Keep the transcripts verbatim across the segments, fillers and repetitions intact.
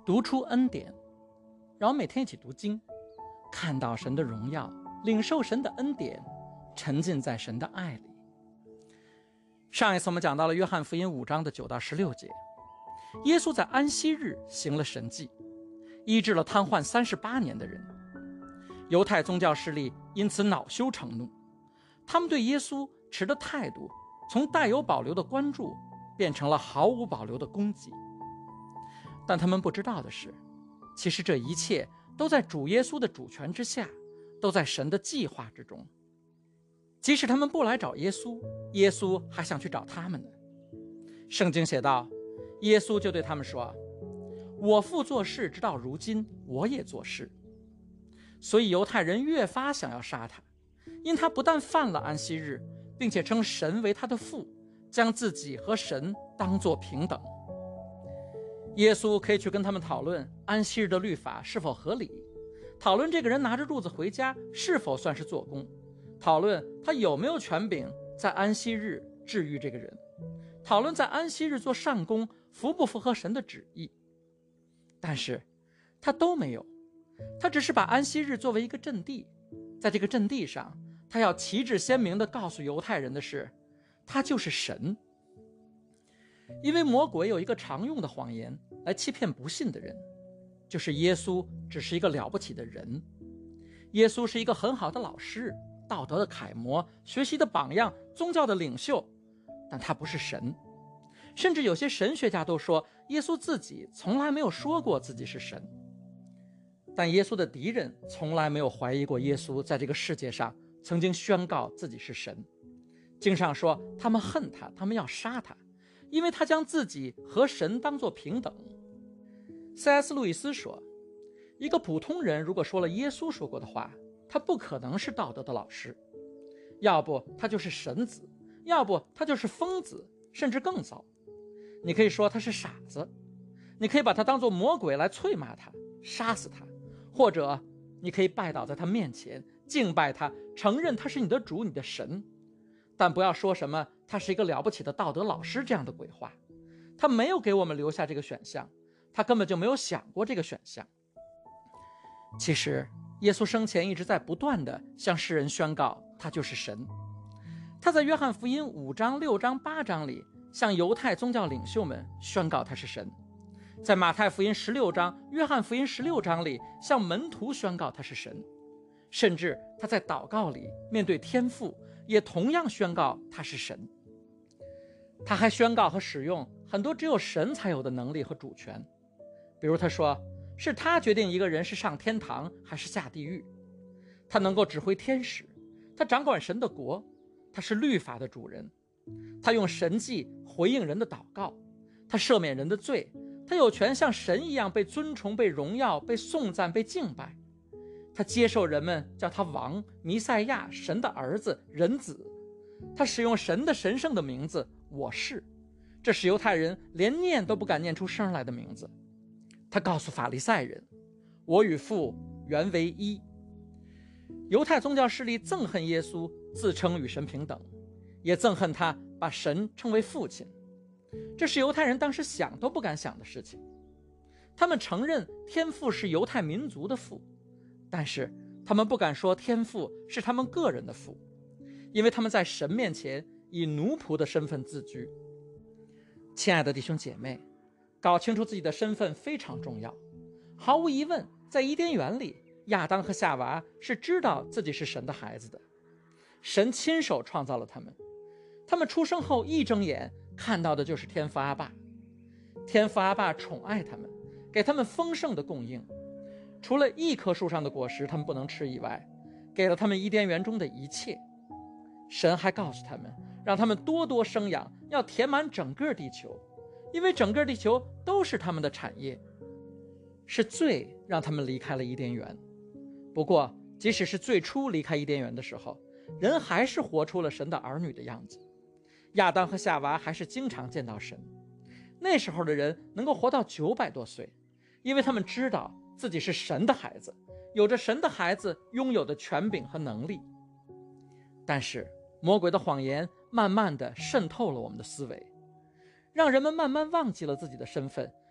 读出恩典，让我们每天一起读经，看到神的荣耀，领受神的恩典，沉浸在神的爱里。上一次我们讲到了约翰福音五章的九到十六节，耶稣在安息日行了神迹，医治了瘫痪三十八年的人。犹太宗教势力因此恼羞成怒，他们对耶稣持的态度从带有保留的关注变成了毫无保留的攻击。但他们不知道的是，其实这一切都在主耶稣的主权之下，都在神的计划之中。即使他们不来找耶稣，耶稣还想去找他们呢。圣经写道，耶稣就对他们说，我父做事直到如今，我也做事。所以犹太人越发想要杀他，因他不但犯了安息日，并且称神为他的父，将自己和神当作平等。耶稣可以去跟他们讨论安息日的律法是否合理，讨论这个人拿着褥子回家是否算是做工，讨论他有没有权柄在安息日治愈这个人，讨论在安息日做善工符不符合神的旨意。但是他都没有，他只是把安息日作为一个阵地，在这个阵地上，他要旗帜鲜明地告诉犹太人的是，他就是神。因为魔鬼有一个常用的谎言来欺骗不信的人，就是耶稣只是一个了不起的人，耶稣是一个很好的老师，道德的楷模，学习的榜样，宗教的领袖，但他不是神。甚至有些神学家都说，耶稣自己从来没有说过自己是神。但耶稣的敌人从来没有怀疑过耶稣在这个世界上曾经宣告自己是神。经上说，他们恨他，他们要杀他，因为他将自己和神当作平等。C S 路易斯说，一个普通人如果说了耶稣说过的话，他不可能是道德的老师，要不他就是神子，要不他就是疯子，甚至更糟。你可以说他是傻子，你可以把他当作魔鬼来啐骂他，杀死他，或者你可以拜倒在他面前，敬拜他，承认他是你的主，你的神。但不要说什么他是一个了不起的道德老师这样的鬼话，他没有给我们留下这个选项，他根本就没有想过这个选项。其实耶稣生前一直在不断地向世人宣告他就是神。他在约翰福音五章六章八章里向犹太宗教领袖们宣告他是神，在马太福音十六章、约翰福音十六章里向门徒宣告他是神，甚至他在祷告里面对天父也同样宣告他是神。他还宣告和使用很多只有神才有的能力和主权，比如他说是他决定一个人是上天堂还是下地狱，他能够指挥天使，他掌管神的国，他是律法的主人，他用神迹回应人的祷告，他赦免人的罪，他有权像神一样被尊崇、被荣耀、被颂赞、被敬拜。他接受人们叫他王、弥赛亚、神的儿子、人子。他使用神的神圣的名字，我是，这是犹太人连念都不敢念出声来的名字。他告诉法利赛人，我与父原为一。犹太宗教势力憎恨耶稣自称与神平等，也憎恨他把神称为父亲，这是犹太人当时想都不敢想的事情。他们承认天父是犹太民族的父，但是他们不敢说天父是他们个人的父，因为他们在神面前以奴仆的身份自居。亲爱的弟兄姐妹，搞清楚自己的身份非常重要。毫无疑问，在伊甸园里，亚当和夏娃是知道自己是神的孩子的，神亲手创造了他们，他们出生后一睁眼看到的就是天父阿爸。天父阿爸宠爱他们，给他们丰盛的供应，除了一棵树上的果实他们不能吃以外，给了他们伊甸园中的一切。神还告诉他们，让他们多多生养，要填满整个地球，因为整个地球都是他们的产业。是罪让他们离开了伊甸园，不过即使是最初离开伊甸园的时候，人还是活出了神的儿女的样子。亚当和夏娃还是经常见到神，那时候的人能够活到九百多岁，因为他们知道自己是神的孩子，有着神的孩子拥有的权柄和能力。但是魔鬼的谎言慢慢地渗透了我们的思维，让人们慢慢忘记了自己的身份，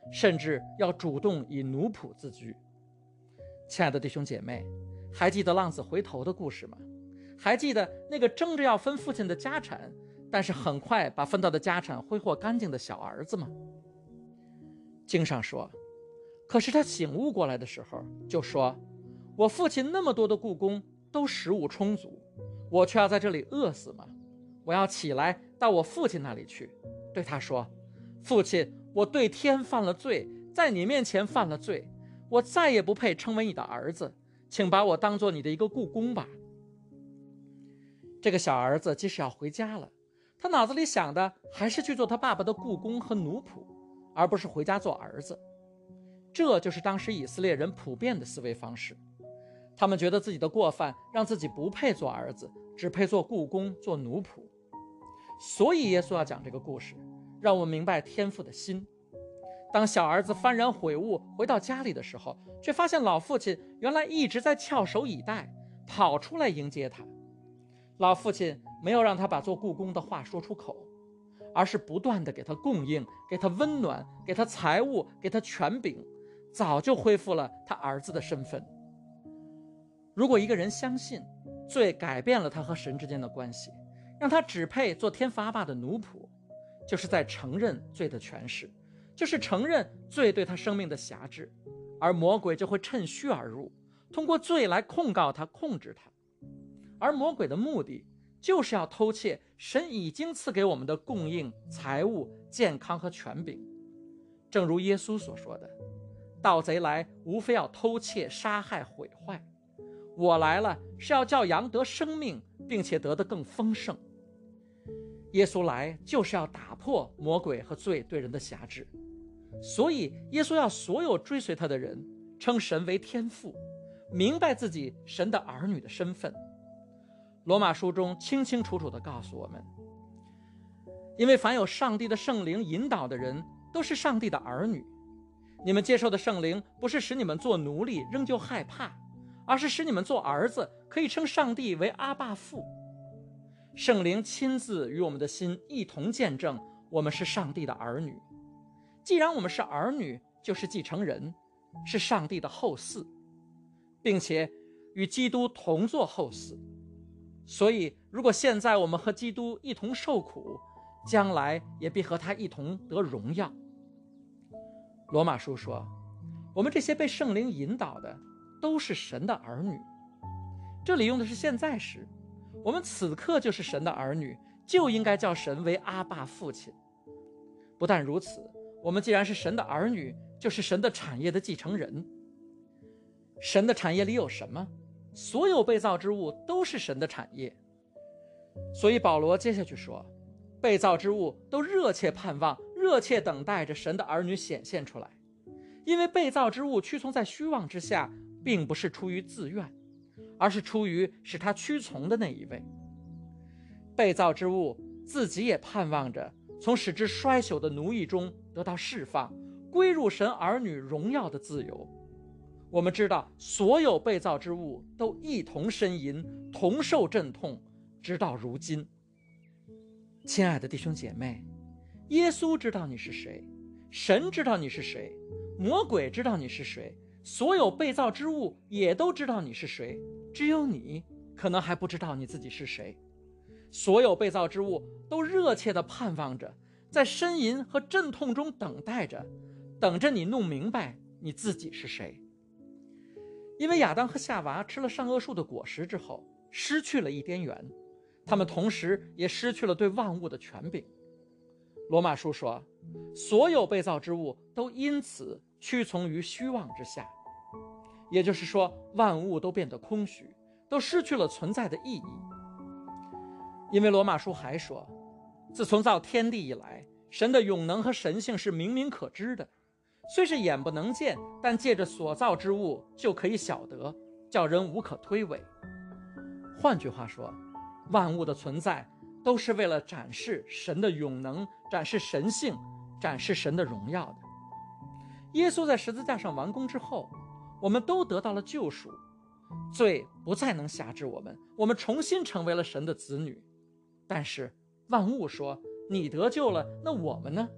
甚至要主动以奴仆自居。亲爱的弟兄姐妹，还记得浪子回头的故事吗？还记得那个争着要分父亲的家产，但是很快把分到的家产挥霍干净的小儿子吗？经上说，可是他醒悟过来的时候，就说，我父亲那么多的雇工都食物充足，我却要在这里饿死吗？我要起来到我父亲那里去，对他说，父亲，我对天犯了罪，在你面前犯了罪，我再也不配称为你的儿子，请把我当作你的一个雇工吧。这个小儿子即使要回家了，他脑子里想的还是去做他爸爸的雇工和奴仆，而不是回家做儿子。这就是当时以色列人普遍的思维方式，他们觉得自己的过犯让自己不配做儿子，只配做雇工做奴仆。所以耶稣要讲这个故事，让我们明白天父的心。当小儿子幡然悔悟回到家里的时候，却发现老父亲原来一直在翘首以待，跑出来迎接他。老父亲没有让他把做雇工的话说出口，而是不断地给他供应，给他温暖，给他财物，给他权柄，早就恢复了他儿子的身份。如果一个人相信罪改变了他和神之间的关系，让他只配做天父阿爸的奴仆，就是在承认罪的权势，就是承认罪对他生命的辖制，而魔鬼就会趁虚而入，通过罪来控告他，控制他。而魔鬼的目的就是要偷窃神已经赐给我们的供应、财物、健康和权柄。正如耶稣所说的，盗贼来无非要偷窃、杀害、毁坏，我来了是要叫羊得生命，并且得得更丰盛。耶稣来就是要打破魔鬼和罪对人的辖制，所以耶稣要所有追随他的人称神为天父，明白自己神的儿女的身份。罗马书中清清楚楚地告诉我们，因为凡有上帝的圣灵引导的人都是上帝的儿女。你们接受的圣灵不是使你们做奴隶仍旧害怕，而是使你们做儿子，可以称上帝为阿爸父。圣灵亲自与我们的心一同见证我们是上帝的儿女。既然我们是儿女，就是继承人，是上帝的后嗣，并且与基督同作后嗣。所以如果现在我们和基督一同受苦，将来也必和他一同得荣耀。罗马书说，我们这些被圣灵引导的都是神的儿女。这里用的是现在时，我们此刻就是神的儿女，就应该叫神为阿爸父亲。不但如此，我们既然是神的儿女，就是神的产业的继承人。神的产业里有什么？所有被造之物都是神的产业。所以保罗接下去说，被造之物都热切盼望，热切等待着神的儿女显现出来。因为被造之物屈从在虚妄之下，并不是出于自愿，而是出于使他屈从的那一位。被造之物自己也盼望着从使之衰朽的奴役中得到释放，归入神儿女荣耀的自由。我们知道所有被造之物都一同呻吟，同受阵痛，直到如今。亲爱的弟兄姐妹，耶稣知道你是谁，神知道你是谁，魔鬼知道你是谁，所有被造之物也都知道你是谁，只有你可能还不知道你自己是谁。所有被造之物都热切地盼望着，在呻吟和阵痛中等待着，等着你弄明白你自己是谁。因为亚当和夏娃吃了善恶树的果实之后，失去了伊甸园，他们同时也失去了对万物的权柄。罗马书说，所有被造之物都因此屈从于虚妄之下，也就是说，万物都变得空虚，都失去了存在的意义。因为罗马书还说，自从造天地以来，神的永能和神性是明明可知的，虽是眼不能见，但借着所造之物就可以晓得，叫人无可推诿。换句话说，万物的存在都是为了展示神的永能，展示神性，展示神的荣耀的。耶稣在十字架上完工之后，我们都得到了救赎，罪不再能辖制我们，我们重新成为了神的子女。但是万物说，你得救了，那我们呢？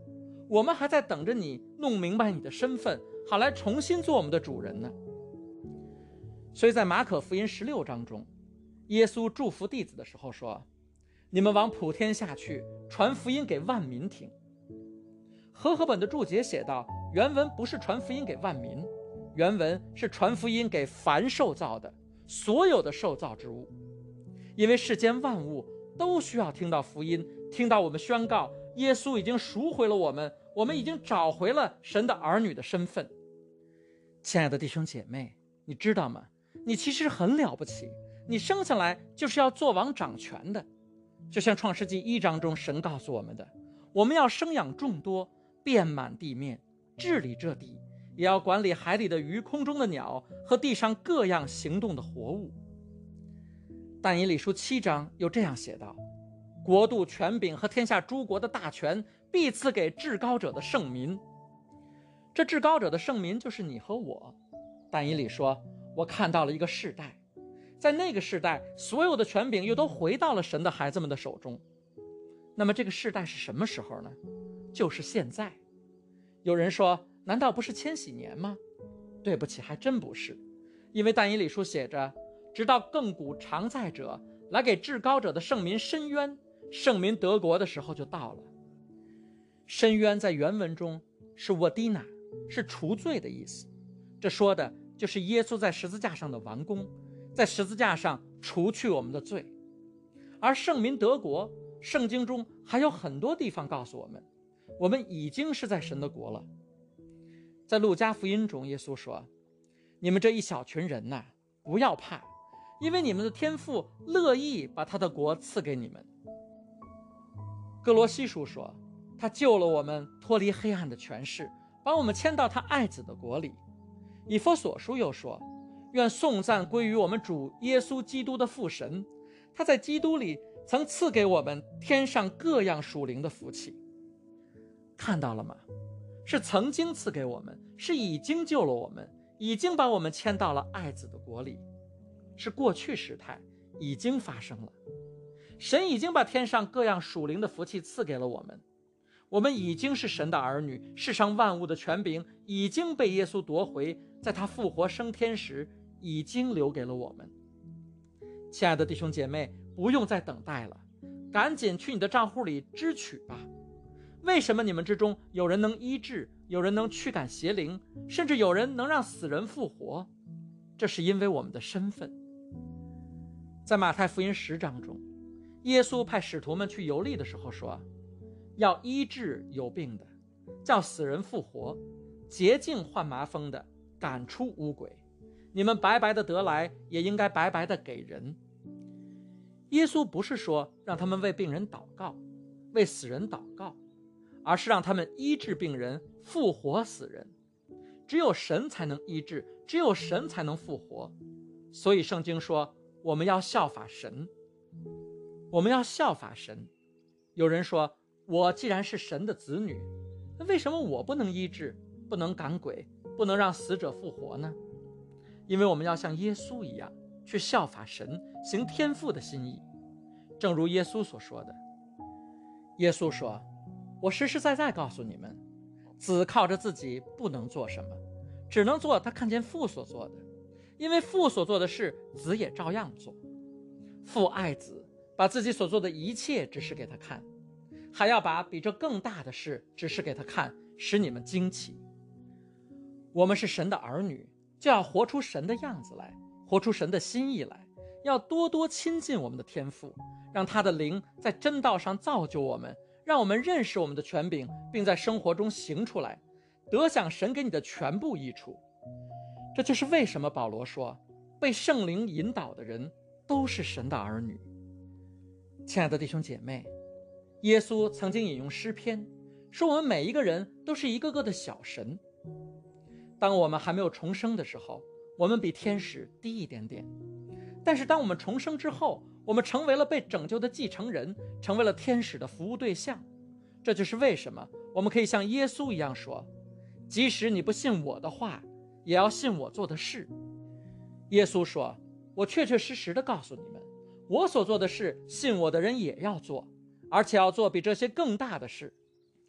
我们还在等着你弄明白你的身份，好来重新做我们的主人呢。所以在马可福音十六章中，耶稣祝福弟子的时候说，你们往普天下去，传福音给万民听。和合本的注解写道，原文不是传福音给万民，原文是传福音给凡受造的，所有的受造之物。因为世间万物都需要听到福音，听到我们宣告耶稣已经赎回了我们，我们已经找回了神的儿女的身份。亲爱的弟兄姐妹，你知道吗？你其实很了不起，你生下来就是要做王掌权的。就像创世纪一章中神告诉我们的，我们要生养众多，遍满地面，治理这地，也要管理海里的鱼，空中的鸟和地上各样行动的活物。但以理书七章又这样写道，国度、权柄和天下诸国的大权必赐给至高者的圣民。这至高者的圣民就是你和我。但以理说，我看到了一个世代，在那个世代，所有的权柄又都回到了神的孩子们的手中。那么这个世代是什么时候呢？就是现在。有人说，难道不是千禧年吗？对不起，还真不是。因为但以理书写着，直到亘古常在者来给至高者的圣民伸冤，圣民得国的时候就到了。伸冤在原文中是沃迪娜，是除罪的意思。这说的就是耶稣在十字架上的完工，在十字架上除去我们的罪。而圣民得国，圣经中还有很多地方告诉我们，我们已经是在神的国了。在路加福音中，耶稣说，你们这一小群人呐、啊，不要怕，因为你们的天父乐意把他的国赐给你们。哥罗西书说，他救了我们脱离黑暗的权势，把我们迁到他爱子的国里。以弗所书又说，愿颂赞归于我们主耶稣基督的父神，他在基督里曾赐给我们天上各样属灵的福气。看到了吗？是曾经赐给我们，是已经救了我们，已经把我们迁到了爱子的国里，是过去时态，已经发生了。神已经把天上各样属灵的福气赐给了我们，我们已经是神的儿女，世上万物的权柄已经被耶稣夺回，在他复活升天时已经留给了我们。亲爱的弟兄姐妹，不用再等待了，赶紧去你的账户里支取吧。为什么你们之中有人能医治，有人能驱赶邪灵，甚至有人能让死人复活？这是因为我们的身份。在马太福音十章中，耶稣派使徒们去游历的时候说，要医治有病的，叫死人复活，洁净患麻风的，赶出污鬼。你们白白的得来，也应该白白的给人。耶稣不是说让他们为病人祷告，为死人祷告，而是让他们医治病人，复活死人。只有神才能医治，只有神才能复活。所以圣经说，我们要效法神，我们要效法神。有人说，我既然是神的子女，为什么我不能医治，不能赶鬼，不能让死者复活呢？因为我们要像耶稣一样去效法神，行天父的心意。正如耶稣所说的，耶稣说，我实实在在告诉你们，子靠着自己不能做什么，只能做他看见父所做的，因为父所做的事，子也照样做。父爱子，把自己所做的一切指示给他看，还要把比这更大的事指示给他看，使你们惊奇。我们是神的儿女，就要活出神的样子来，活出神的心意来，要多多亲近我们的天父，让他的灵在真道上造就我们，让我们认识我们的权柄，并在生活中行出来，得享神给你的全部益处。这就是为什么保罗说，被圣灵引导的人都是神的儿女。亲爱的弟兄姐妹，耶稣曾经引用诗篇，说我们每一个人都是一个个的小神。当我们还没有重生的时候，我们比天使低一点点，但是当我们重生之后，我们成为了被拯救的继承人，成为了天使的服务对象。这就是为什么我们可以像耶稣一样说，即使你不信我的话，也要信我做的事。耶稣说，我确确实实地告诉你们，我所做的事，信我的人也要做，而且要做比这些更大的事。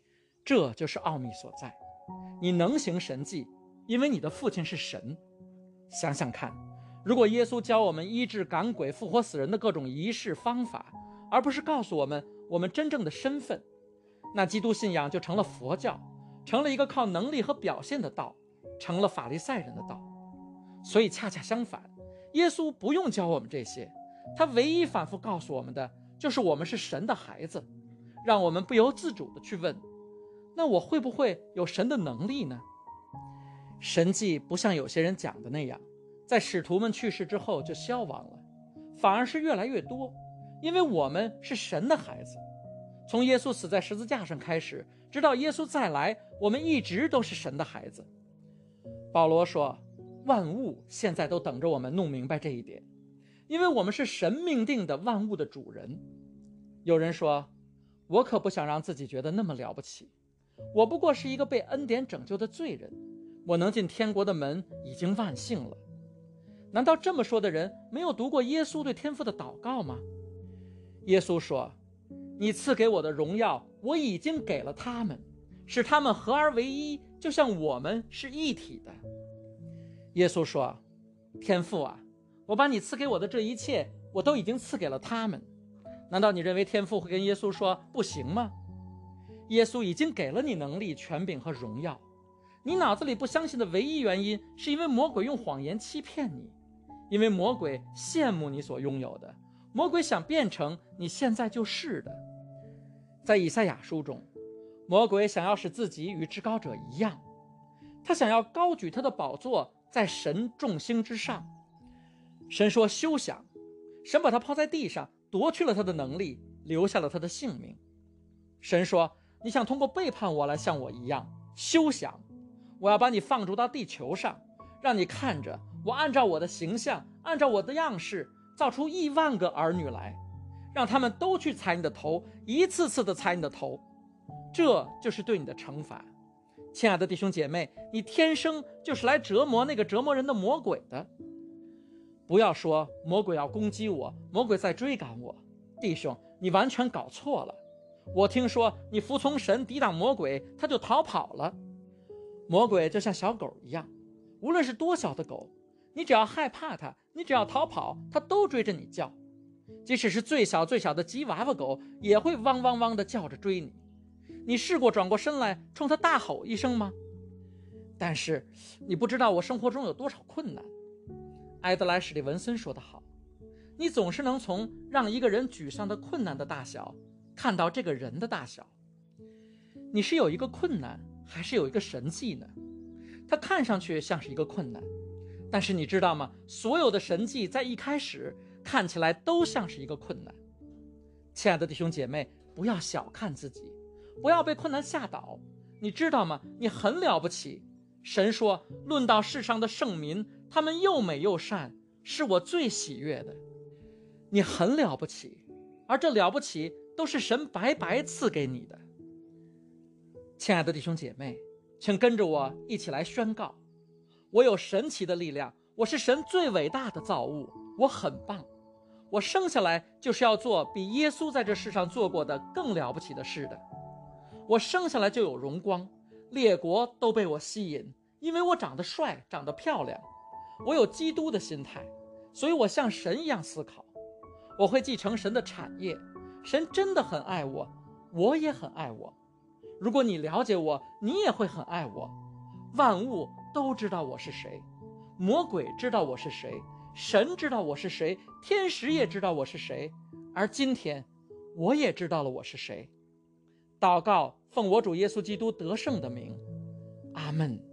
这就是奥秘所在。你能行神迹，因为你的父亲是神。想想看，如果耶稣教我们医治赶鬼、复活死人的各种仪式方法，而不是告诉我们我们真正的身份，那基督信仰就成了佛教，成了一个靠能力和表现的道，成了法利赛人的道。所以恰恰相反，耶稣不用教我们这些，他唯一反复告诉我们的就是我们是神的孩子，让我们不由自主地去问，那我会不会有神的能力呢？神迹不像有些人讲的那样，在使徒们去世之后就消亡了，反而是越来越多，因为我们是神的孩子。从耶稣死在十字架上开始，直到耶稣再来，我们一直都是神的孩子。保罗说，万物现在都等着我们弄明白这一点，因为我们是神命定的万物的主人。有人说，我可不想让自己觉得那么了不起，我不过是一个被恩典拯救的罪人，我能进天国的门已经万幸了。难道这么说的人没有读过耶稣对天父的祷告吗？耶稣说，你赐给我的荣耀我已经给了他们，使他们合而为一，就像我们是一体的。耶稣说，天父啊，我把你赐给我的这一切我都已经赐给了他们。难道你认为天父会跟耶稣说不行吗？耶稣已经给了你能力、权柄和荣耀，你脑子里不相信的唯一原因是因为魔鬼用谎言欺骗你，因为魔鬼羡慕你所拥有的，魔鬼想变成你现在就是的。在以赛亚书中，魔鬼想要使自己与至高者一样，他想要高举他的宝座在神众星之上。神说休想，神把他抛在地上，夺去了他的能力，留下了他的性命。神说，你想通过背叛我来像我一样，休想，我要把你放逐到地球上，让你看着我按照我的形象，按照我的样式造出亿万个儿女来，让他们都去踩你的头，一次次的踩你的头，这就是对你的惩罚。亲爱的弟兄姐妹，你天生就是来折磨那个折磨人的魔鬼的。不要说魔鬼要攻击我，魔鬼在追赶我，弟兄，你完全搞错了。我听说你服从神抵挡魔鬼，他就逃跑了。魔鬼就像小狗一样，无论是多小的狗，你只要害怕它，你只要逃跑，它都追着你叫。即使是最小最小的吉娃娃狗，也会汪汪汪地叫着追你。你试过转过身来冲它大吼一声吗？但是你不知道我生活中有多少困难。埃德莱·史蒂文森说得好，你总是能从让一个人沮丧的困难的大小看到这个人的大小。你是有一个困难，还是有一个神迹呢？它看上去像是一个困难，但是你知道吗？所有的神迹在一开始看起来都像是一个困难。亲爱的弟兄姐妹，不要小看自己，不要被困难吓倒。你知道吗？你很了不起。神说，论到世上的圣民，他们又美又善，是我最喜悦的。你很了不起，而这了不起都是神白白赐给你的。亲爱的弟兄姐妹，请跟着我一起来宣告，我有神奇的力量，我是神最伟大的造物，我很棒，我生下来就是要做比耶稣在这世上做过的更了不起的事的。我生下来就有荣光，列国都被我吸引，因为我长得帅，长得漂亮。我有基督的心态，所以我像神一样思考。我会继承神的产业，神真的很爱我，我也很爱我。如果你了解我，你也会很爱我。万物都知道我是谁，魔鬼知道我是谁，神知道我是谁，天使也知道我是谁，而今天我也知道了我是谁。祷告，奉我主耶稣基督得胜的名，阿们。